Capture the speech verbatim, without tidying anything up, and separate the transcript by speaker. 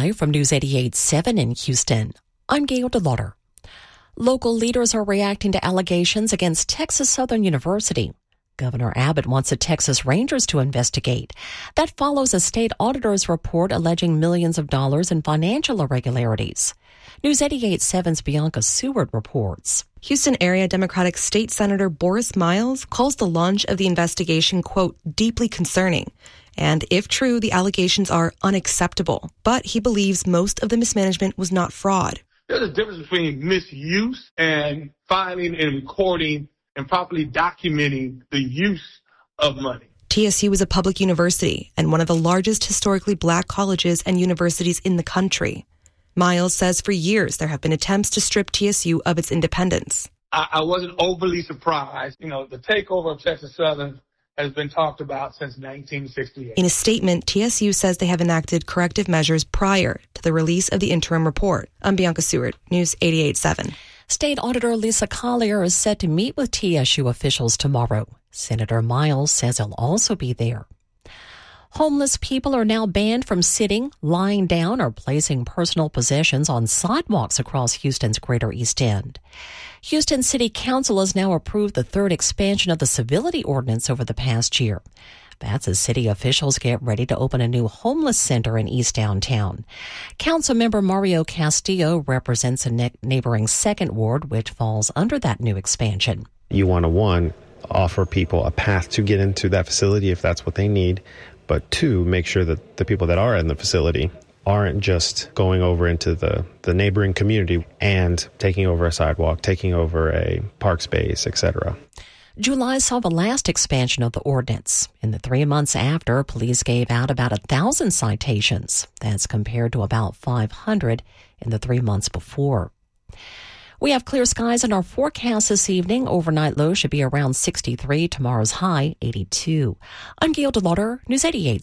Speaker 1: Live from News eighty-eight point seven in Houston, I'm Gail DeLauder. Local leaders are reacting to allegations against Texas Southern University. Governor Abbott wants the Texas Rangers to investigate. That follows a state auditor's report alleging millions of dollars in financial irregularities. News eighty-eight point seven's Bianca Seward reports.
Speaker 2: Houston area Democratic State Senator Boris Miles calls the launch of the investigation, quote, deeply concerning. And if true, the allegations are unacceptable. But he believes most of the mismanagement was not fraud.
Speaker 3: There's a difference between misuse and finding and recording and properly documenting the use of money.
Speaker 2: T S U is a public university and one of the largest historically black colleges and universities in the country. Miles says for years there have been attempts to strip T S U of its independence.
Speaker 3: I, I wasn't overly surprised. You know, the takeover of Texas Southern has been talked about since nineteen sixty-eight.
Speaker 2: In a statement, T S U says they have enacted corrective measures prior to the release of the interim report. I'm Bianca Seward, News eighty-eight point seven.
Speaker 1: State Auditor Lisa Collier is set to meet with T S U officials tomorrow. Senator Miles says he'll also be there. Homeless people are now banned from sitting, lying down, or placing personal possessions on sidewalks across Houston's Greater East End. Houston City Council has now approved the third expansion of the civility ordinance over the past year. That's as city officials get ready to open a new homeless center in East Downtown. Councilmember Mario Castillo represents a ne- neighboring Second Ward, which falls under that new expansion.
Speaker 4: You want to, one, offer people a path to get into that facility if that's what they need, but two, make sure that the people that are in the facility aren't just going over into the, the neighboring community and taking over a sidewalk, taking over a park space, et cetera.
Speaker 1: July saw the last expansion of the ordinance. In the three months after, police gave out about a thousand citations. That's compared to about five hundred in the three months before. We have clear skies in our forecast this evening. Overnight low should be around sixty-three. Tomorrow's high, eighty-two. I'm Gail DeLauder, News eighty-eight.